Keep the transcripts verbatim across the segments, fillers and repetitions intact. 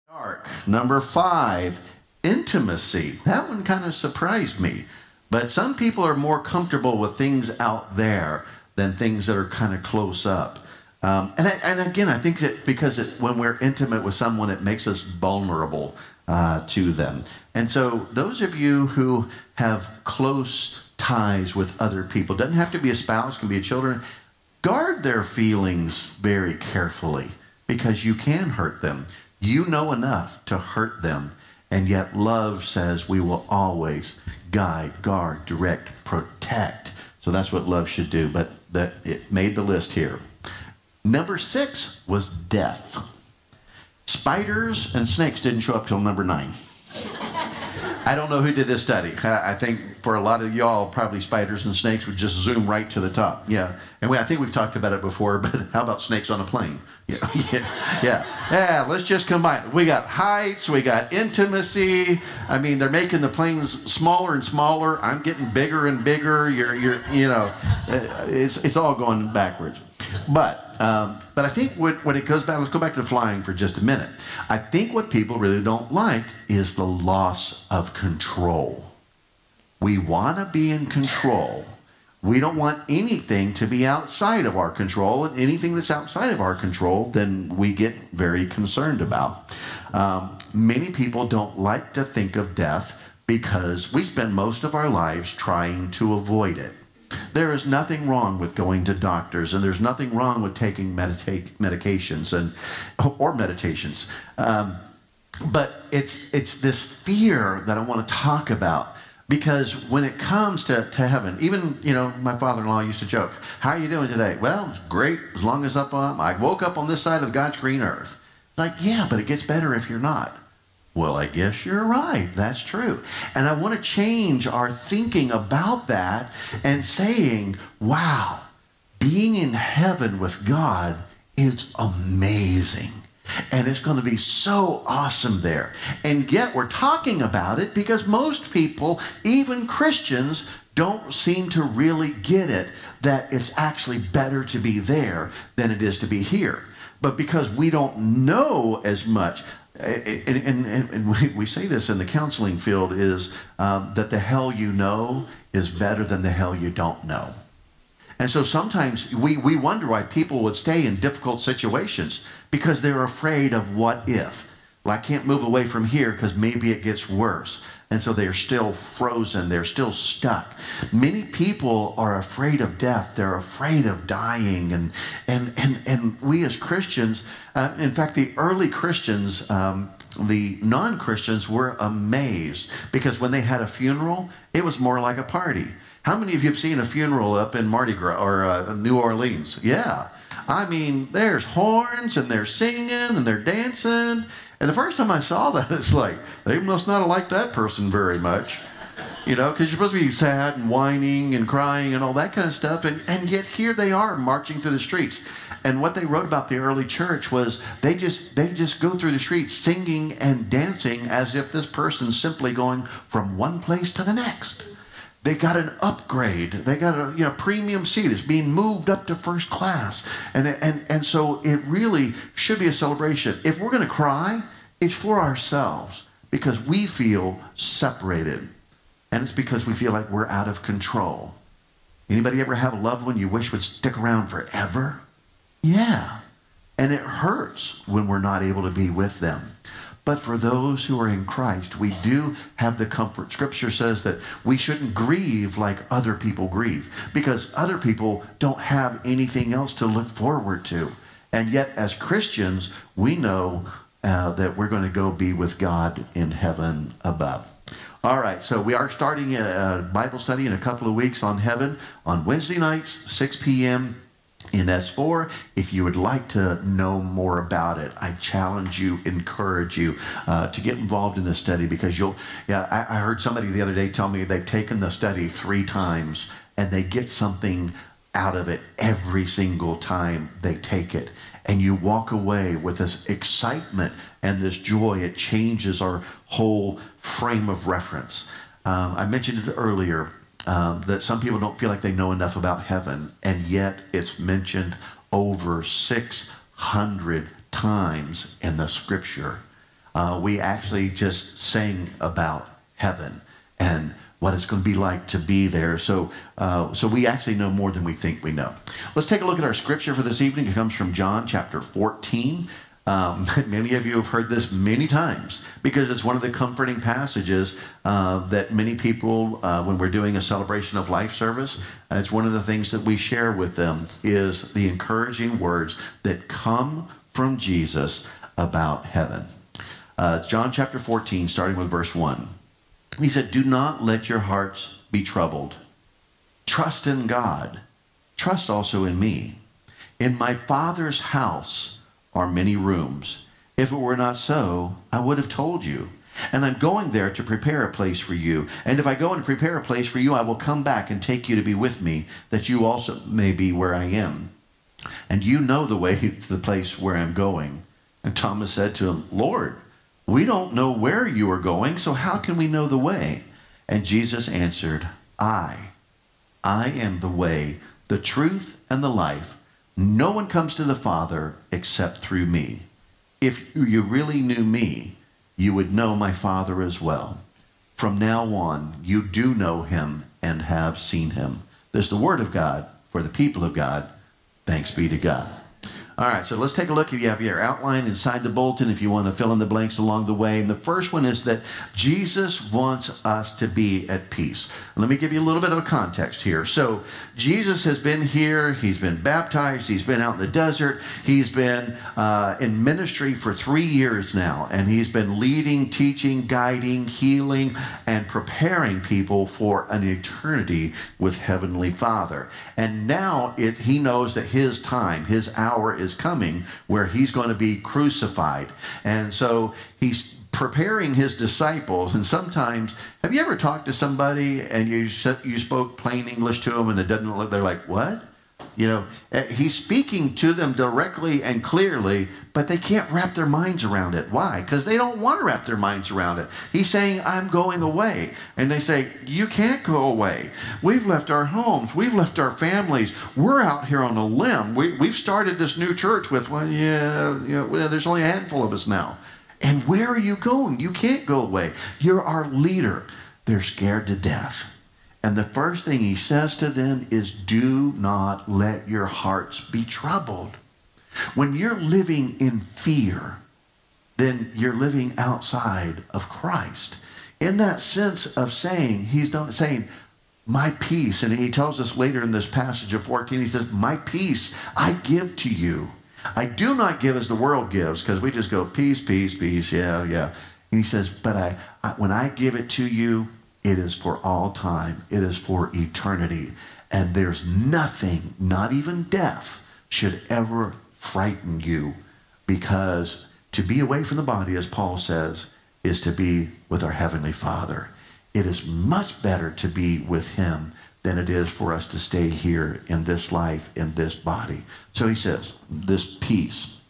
Dark. Number five, intimacy. That one kind of surprised me. But some people are more comfortable with things out there than things that are kind of close up. Um, and, I, and again, I think that because it, when we're intimate with someone, it makes us vulnerable uh, to them. And so those of you who have close ties with other people, doesn't have to be a spouse, can be a children, guard their feelings very carefully because you can hurt them. You know enough to hurt them, and yet love says we will always guide, guard, direct, protect. So that's what love should do, but that it made the list here. Number six was death. Spiders and snakes didn't show up till number nine. I don't know who did this study. I think for a lot of y'all, probably spiders and snakes would just zoom right to the top. Yeah, and we, I think we've talked about it before, but how about snakes on a plane? Yeah, yeah, yeah. Yeah, let's just combine. We got heights, we got intimacy. I mean, they're making the planes smaller and smaller. I'm getting bigger and bigger. You're, you're, you know, it's, it's all going backwards. But, um, but I think what, what it goes back, let's go back to flying for just a minute. I think what people really don't like is the loss of control. We want to be in control. We don't want anything to be outside of our control, and anything that's outside of our control, then we get very concerned about. Um, many people don't like to think of death because we spend most of our lives trying to avoid it. There is nothing wrong with going to doctors, and there's nothing wrong with taking medita- medications and or meditations. Um, but it's it's this fear that I want to talk about, because when it comes to, to heaven, even, you know, my father-in-law used to joke, "How are you doing today?" "Well, it's great as long as up on, I woke up on this side of God's green earth." Like, yeah, but it gets better if you're not. Well, I guess you're right. That's true. And I want to change our thinking about that and saying, wow, being in heaven with God is amazing. And it's going to be so awesome there. And yet we're talking about it because most people, even Christians, don't seem to really get it, that it's actually better to be there than it is to be here. But because we don't know as much, And, and, and we, we say this in the counseling field, is um, that the hell you know is better than the hell you don't know. And so sometimes we, we wonder why people would stay in difficult situations, because they're afraid of what if. Well, I can't move away from here because maybe it gets worse. And so they're still frozen. They're still stuck. Many people are afraid of death. They're afraid of dying. And, and, and, and we as Christians, uh, in fact, the early Christians, um, the non-Christians were amazed, because when they had a funeral, it was more like a party. How many of you have seen a funeral up in Mardi Gras or uh, New Orleans? Yeah. I mean, there's horns and they're singing and they're dancing. And the first time I saw that, it's like, they must not have liked that person very much. You know, because you're supposed to be sad and whining and crying and all that kind of stuff. And, and yet here they are marching through the streets. And what they wrote about the early church was they just, they just go through the streets singing and dancing as if this person's simply going from one place to the next. They got an upgrade. They got a you know premium seat. It's being moved up to first class. And, and, and so it really should be a celebration. If we're going to cry, it's for ourselves, because we feel separated. And it's because we feel like we're out of control. Anybody ever have a loved one you wish would stick around forever? Yeah. And it hurts when we're not able to be with them. But for those who are in Christ, we do have the comfort. Scripture says that we shouldn't grieve like other people grieve, because other people don't have anything else to look forward to. And yet, as Christians, we know uh, that we're going to go be with God in heaven above. All right, so we are starting a Bible study in a couple of weeks on heaven on Wednesday nights, six p m in S four. If you would like to know more about it, I challenge you, encourage you uh, to get involved in this study, because you'll, yeah, I, I heard somebody the other day tell me they've taken the study three times and they get something out of it every single time they take it. And you walk away with this excitement and this joy. It changes our whole frame of reference. Um, I mentioned it earlier. Um, that some people don't feel like they know enough about heaven, and yet it's mentioned over six hundred times in the scripture. uh, we actually just sang about heaven and what it's going to be like to be there. So, uh, so we actually know more than we think we know. Let's take a look at our scripture for this evening. It comes from John chapter fourteen. Um, many of you have heard this many times because it's one of the comforting passages uh, that many people, uh, when we're doing a celebration of life service, uh, it's one of the things that we share with them is the encouraging words that come from Jesus about heaven. Uh, John chapter fourteen, starting with verse one. He said, "Do not let your hearts be troubled. Trust in God. Trust also in me. In my Father's house are many rooms. If it were not so, I would have told you. And I'm going there to prepare a place for you. And if I go and prepare a place for you, I will come back and take you to be with me, that you also may be where I am. And you know the way to the place where I'm going." And Thomas said to him, "Lord, we don't know where you are going, so how can we know the way?" And Jesus answered, I, I am the way, the truth, and the life. No one comes to the Father except through me. If you really knew me, you would know my Father as well. From now on, you do know him and have seen him. There's the word of God for the people of God. Thanks be to God. All right, so let's take a look. If you have your outline inside the bulletin, if you want to fill in the blanks along the way. And the first one is that Jesus wants us to be at peace. Let me give you a little bit of a context here. So Jesus has been here. He's been baptized. He's been out in the desert. He's been uh, in ministry for three years now. And he's been leading, teaching, guiding, healing, and preparing people for an eternity with Heavenly Father. And now it, he knows that his time, his hour is coming where he's going to be crucified. And so he's preparing his disciples. And sometimes, have you ever talked to somebody and you you spoke plain English to them and it doesn't look, they're like, what? You know, he's speaking to them directly and clearly, but they can't wrap their minds around it. Why? Because they don't want to wrap their minds around it. He's saying, I'm going away. And they say, you can't go away. We've left our homes. We've left our families. We're out here on a limb. We, we've started this new church with, well, yeah, you know, well, there's only a handful of us now. And where are you going? You can't go away. You're our leader. They're scared to death. And the first thing he says to them is, do not let your hearts be troubled. When you're living in fear, then you're living outside of Christ. In that sense of saying, he's not saying, my peace, and he tells us later in this passage of fourteen, he says, my peace I give to you. I do not give as the world gives, because we just go, peace, peace, peace, yeah, yeah. And he says, but I, I when I give it to you, it is for all time. It is for eternity. And there's nothing, not even death, should ever frighten you, because to be away from the body, as Paul says, is to be with our Heavenly Father. It is much better to be with him than it is for us to stay here in this life, in this body. So he says, this peace,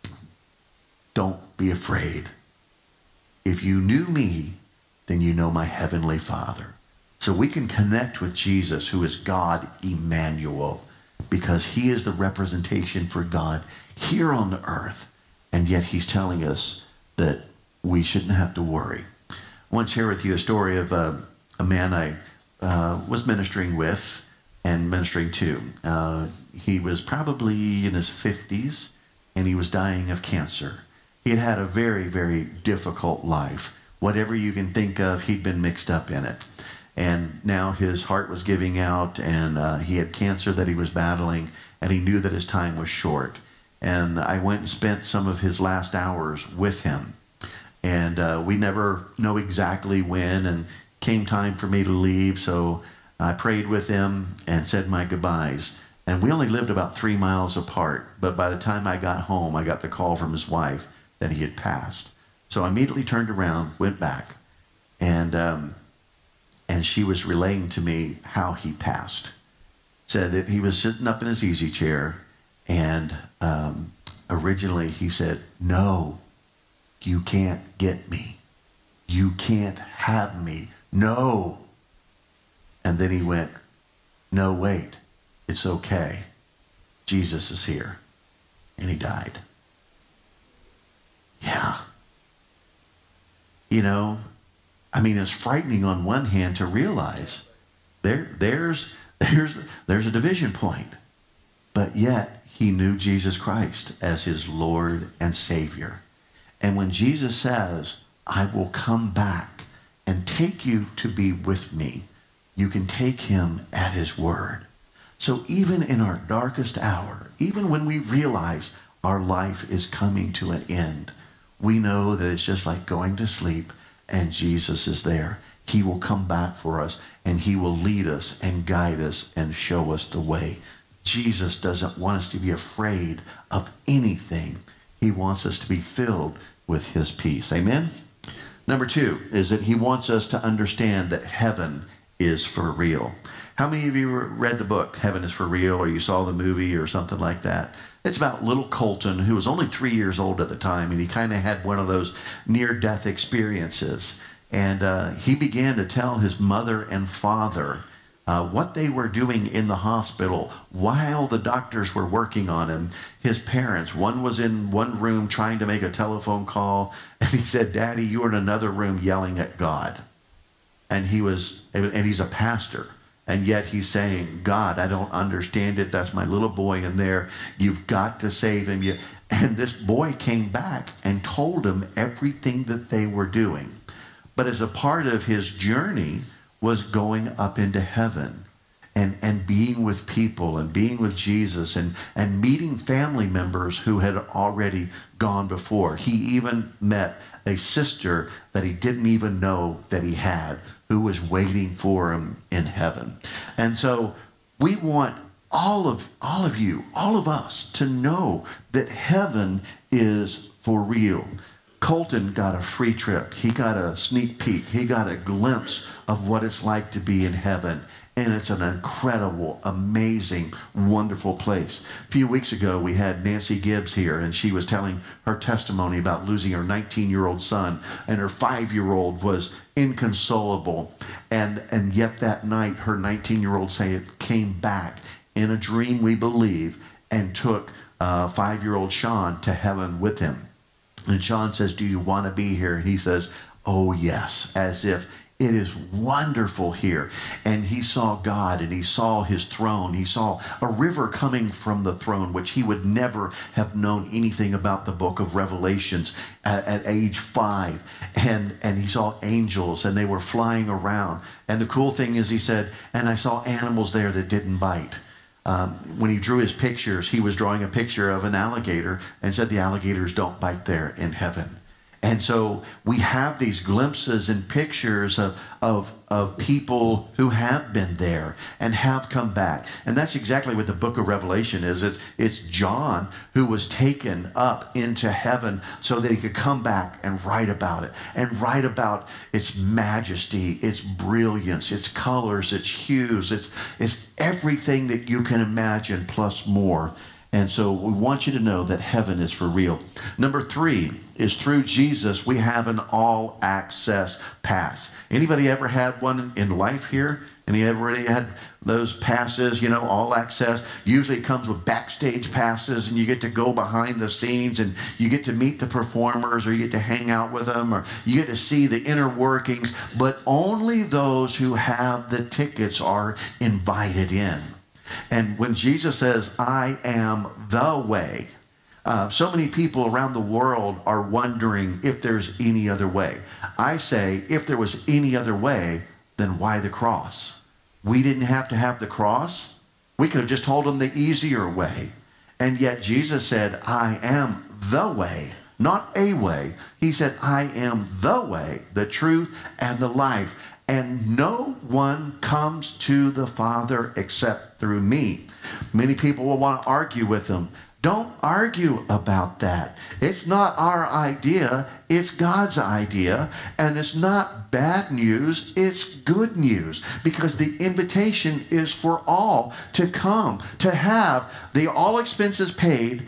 don't be afraid. If you knew me, then you know my Heavenly Father. So we can connect with Jesus, who is God Emmanuel, because he is the representation for God here on the earth. And yet he's telling us that we shouldn't have to worry. I want to share with you a story of uh, a man I uh, was ministering with and ministering to. Uh, he was probably in his fifties, and he was dying of cancer. He had had a very, very difficult life. Whatever you can think of, he'd been mixed up in it. And now his heart was giving out, and uh, he had cancer that he was battling, and he knew that his time was short. And I went and spent some of his last hours with him. And uh, we never know exactly when, and came time for me to leave, so I prayed with him and said my goodbyes. And we only lived about three miles apart, but by the time I got home, I got the call from his wife that he had passed. So I immediately turned around, went back, and um, and she was relaying to me how he passed. Said that he was sitting up in his easy chair, and um, originally he said, no, you can't get me. You can't have me. No. And then he went, no, wait, it's okay. Jesus is here. And he died. Yeah. You know, I mean, it's frightening on one hand to realize there, there's, there's, there's a division point. But yet, he knew Jesus Christ as his Lord and Savior. And when Jesus says, I will come back and take you to be with me, you can take him at his word. So even in our darkest hour, even when we realize our life is coming to an end, we know that it's just like going to sleep and Jesus is there. He will come back for us and he will lead us and guide us and show us the way. Jesus doesn't want us to be afraid of anything. He wants us to be filled with his peace. Amen? Number two is that he wants us to understand that heaven is for real. How many of you read the book, Heaven is for Real, or you saw the movie or something like that? It's about little Colton, who was only three years old at the time, and he kind of had one of those near-death experiences. And uh, he began to tell his mother and father uh, what they were doing in the hospital while the doctors were working on him. His parents, one was in one room trying to make a telephone call, and he said, Daddy, you were in another room yelling at God. And he was, and he's a pastor. And yet he's saying, God, I don't understand it. That's my little boy in there. You've got to save him. You, and this boy came back and told him everything that they were doing. But as a part of his journey was going up into heaven and, and being with people and being with Jesus and, and meeting family members who had already gone before. He even met a sister that he didn't even know that he had, who was waiting for him in heaven. And so we want all of, all of you, all of us to know that heaven is for real. Colton got a free trip. He got a sneak peek. He got a glimpse of what it's like to be in heaven. And it's an incredible, amazing, wonderful place. A few weeks ago, we had Nancy Gibbs here, and she was telling her testimony about losing her nineteen-year-old son, and her five-year-old was inconsolable. And, and yet that night, her nineteen-year-old son came back in a dream, we believe, and took uh, five-year-old Sean to heaven with him. And Sean says, do you want to be here? And he says, oh, yes, as if it is wonderful here. And he saw God, and he saw his throne. He saw a river coming from the throne, which he would never have known anything about the book of Revelations at, at age five. And, and he saw angels, and they were flying around. And the cool thing is, he said, and I saw animals there that didn't bite. Um, when he drew his pictures, he was drawing a picture of an alligator and said the alligators don't bite there in heaven. And so we have these glimpses and pictures of, of, of people who have been there and have come back. And that's exactly what the book of Revelation is. It's, it's John who was taken up into heaven so that he could come back and write about it. And write about its majesty, its brilliance, its colors, its hues. It's, it's everything that you can imagine plus more. And so we want you to know that heaven is for real. Number three is through Jesus, we have an all-access pass. Anybody ever had one in life here? Any ever had those passes, you know, all access? Usually it comes with backstage passes, and you get to go behind the scenes, and you get to meet the performers, or you get to hang out with them, or you get to see the inner workings. But only those who have the tickets are invited in. And when Jesus says, I am the way, uh, so many people around the world are wondering if there's any other way. I say, if there was any other way, then why the cross? We didn't have to have the cross. We could have just told them the easier way. And yet Jesus said, I am the way, not a way. He said, I am the way, the truth, and the life. And no one comes to the Father except through me. Many people will want to argue with him. Don't argue about that. It's not our idea. It's God's idea. And it's not bad news. It's good news. Because the invitation is for all to come, to have the all expenses paid,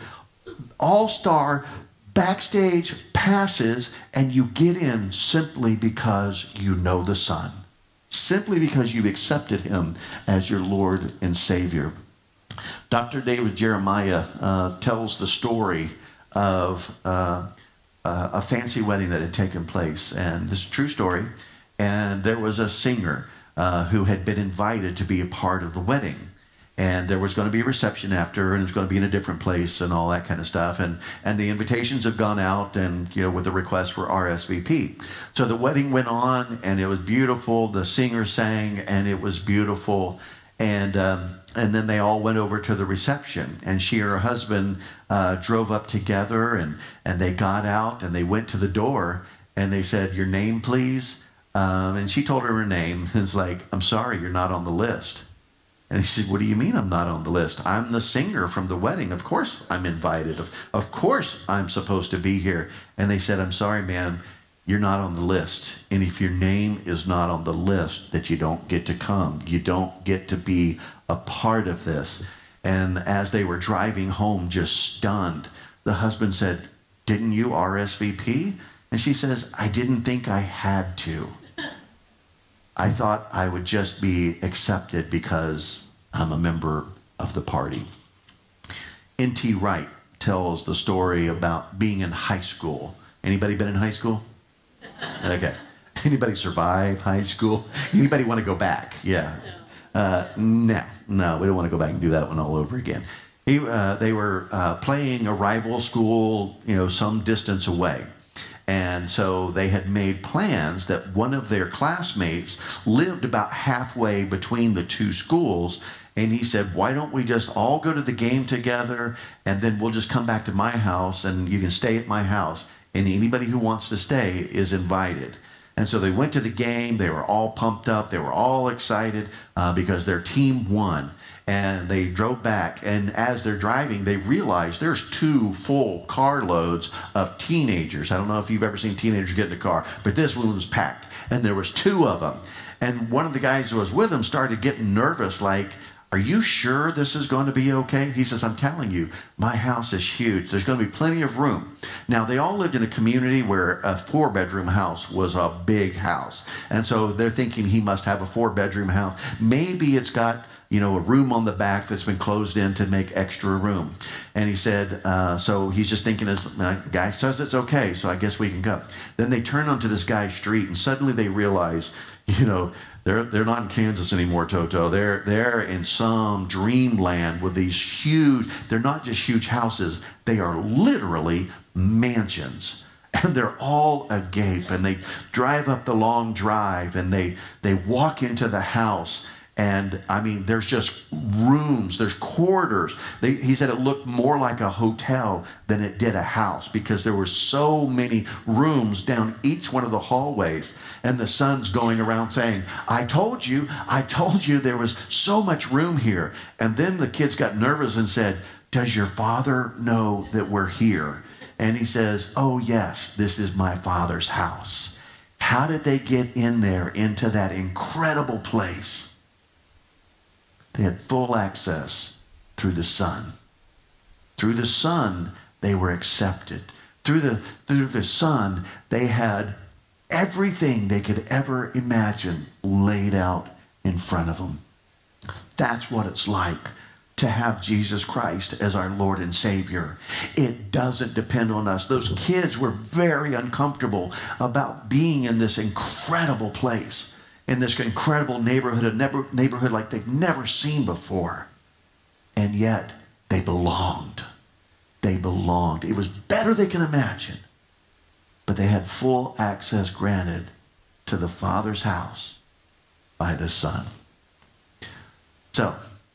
all-star backstage passes, and you get in simply because you know the Son. Simply because you've accepted him as your Lord and Savior. Doctor David Jeremiah uh, tells the story of uh, uh, a fancy wedding that had taken place. And this is a true story. And there was a singer uh, who had been invited to be a part of the wedding. And there was going to be a reception after, and it was going to be in a different place and all that kind of stuff. And, and the invitations had gone out, and, you know, with the request for R S V P. So the wedding went on, and it was beautiful. The singer sang, and it was beautiful. And, um, and then they all went over to the reception, and she and her husband uh, drove up together, and, and they got out, and they went to the door, and they said, "Your name, please." Um, and she told her her name. It's like, "I'm sorry, you're not on the list." And he said, "What do you mean I'm not on the list? I'm the singer from the wedding. Of course I'm invited. Of, of course I'm supposed to be here." And they said, "I'm sorry, man, you're not on the list. And if your name is not on the list, that you don't get to come. You don't get to be a part of this." And as they were driving home, just stunned, the husband said, "Didn't you R S V P?" And she says, "I didn't think I had to. I thought I would just be accepted because I'm a member of the party." N T Wright tells the story about being in high school. Anybody been in high school? Okay. Anybody survive high school? Anybody want to go back? Yeah. Uh, no, no, we don't want to go back and do that one all over again. He, uh, they were uh, playing a rival school, you know, some distance away. And so they had made plans that one of their classmates lived about halfway between the two schools. And he said, "Why don't we just all go to the game together, and then we'll just come back to my house, and you can stay at my house. And anybody who wants to stay is invited." And so they went to the game. They were all pumped up. They were all excited uh, because their team won. And they drove back, and as they're driving, they realized there's two full carloads of teenagers. I don't know if you've ever seen teenagers get in a car, but this one was packed, and there was two of them. And one of the guys who was with them started getting nervous, like, "Are you sure this is going to be okay?" He says, "I'm telling you, my house is huge. There's going to be plenty of room." Now, they all lived in a community where a four-bedroom house was a big house. And so they're thinking he must have a four-bedroom house. Maybe it's got, you know, a room on the back that's been closed in to make extra room. And he said, uh, so he's just thinking, this uh, guy says it's okay, so I guess we can go. Then they turn onto this guy's street, and suddenly they realize, you know, they're, they're not in Kansas anymore, Toto. They're, they're in some dreamland with these huge, they're not just huge houses, they are literally mansions. And they're all agape, and they drive up the long drive, and they, they walk into the house. And I mean, there's just rooms, there's corridors. They, he said it looked more like a hotel than it did a house, because there were so many rooms down each one of the hallways. And the son's going around saying, "I told you, I told you there was so much room here." And then the kids got nervous and said, "Does your father know that we're here?" And he says, "Oh yes, this is my father's house." How did they get in there into that incredible place? They had full access through the Son. Through the Son, they were accepted. Through the, through the Son, they had everything they could ever imagine laid out in front of them. That's what it's like to have Jesus Christ as our Lord and Savior. It doesn't depend on us. Those kids were very uncomfortable about being in this incredible place, in this incredible neighborhood, a never, neighborhood like they've never seen before. And yet, they belonged. They belonged. It was better than they can imagine. But they had full access granted to the Father's house by the Son. So,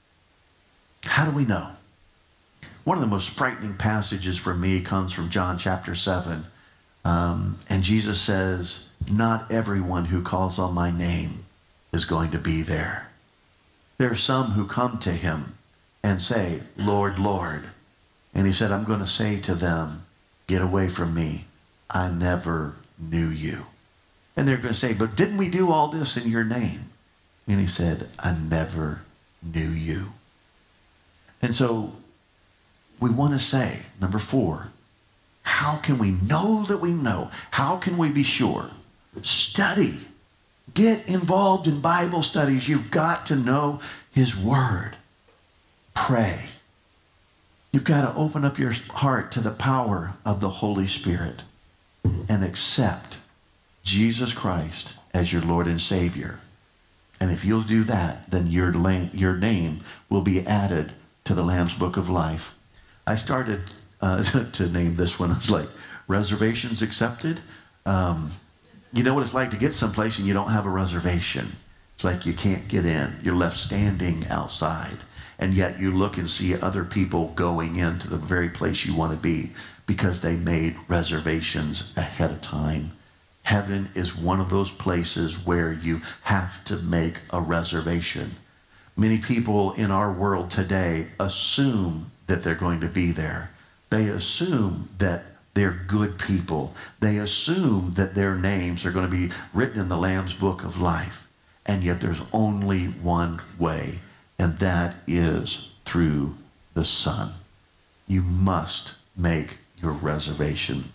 how do we know? One of the most frightening passages for me comes from John chapter seven. Um, and Jesus says, "Not everyone who calls on my name is going to be there. There are some who come to him and say, 'Lord, Lord.' And he said, I'm going to say to them, 'Get away from me. I never knew you.' And they're going to say, 'But didn't we do all this in your name?' And he said, 'I never knew you.'" And so we want to say, number four, how can we know that we know? How can we be sure? Study. Get involved in Bible studies. You've got to know his word. Pray. You've got to open up your heart to the power of the Holy Spirit. and accept Jesus Christ as your Lord and Savior. And if you'll do that, then your, la- your name will be added to the Lamb's Book of Life. I started uh, to name this one. It's like, reservations accepted. Um, you know what it's like to get someplace and you don't have a reservation. It's like you can't get in. You're left standing outside. And yet you look and see other people going into the very place you want to be because they made reservations ahead of time. Heaven is one of those places where you have to make a reservation. Many people in our world today assume that they're going to be there. They assume that they're good people. They assume that their names are going to be written in the Lamb's Book of Life. And yet there's only one way, and that is through the Son. You must make your reservation.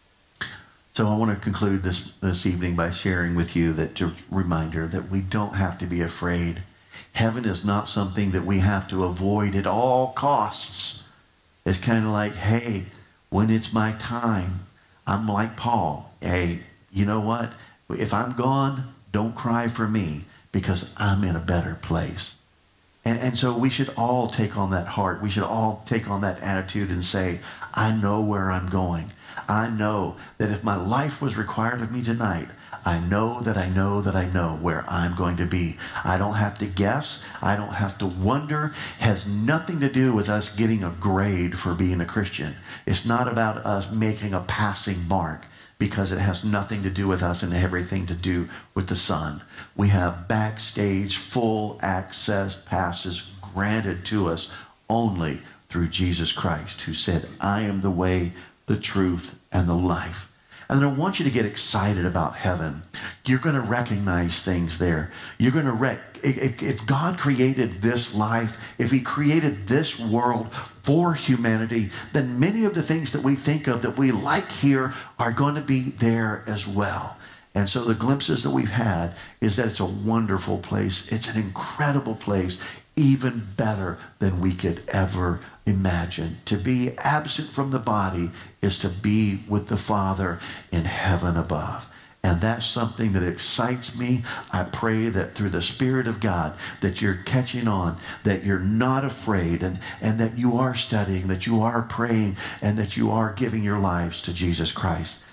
So I want to conclude this, this evening by sharing with you that a reminder that we don't have to be afraid. Heaven is not something that we have to avoid at all costs. It's kind of like, hey, when it's my time, I'm like Paul. Hey, you know what? If I'm gone, don't cry for me because I'm in a better place. And, and so we should all take on that heart. We should all take on that attitude and say, I know where I'm going. I know that if my life was required of me tonight, I know that I know that I know where I'm going to be. I don't have to guess. I don't have to wonder. It has nothing to do with us getting a grade for being a Christian. It's not about us making a passing mark, because it has nothing to do with us and everything to do with the Son. We have backstage full access passes granted to us only through Jesus Christ, who said, I am the way, the truth, and the life. And I want you to get excited about heaven. You're going to recognize things there. You're going to rec. If, if God created this life, if he created this world for humanity, then many of the things that we think of that we like here are going to be there as well. And so the glimpses that we've had is that it's a wonderful place. It's an incredible place, even better than we could ever imagine. To be absent from the body is to be with the Father in heaven above. And that's something that excites me. I pray that through the Spirit of God that you're catching on, that you're not afraid, and, and that you are studying, that you are praying, and that you are giving your lives to Jesus Christ.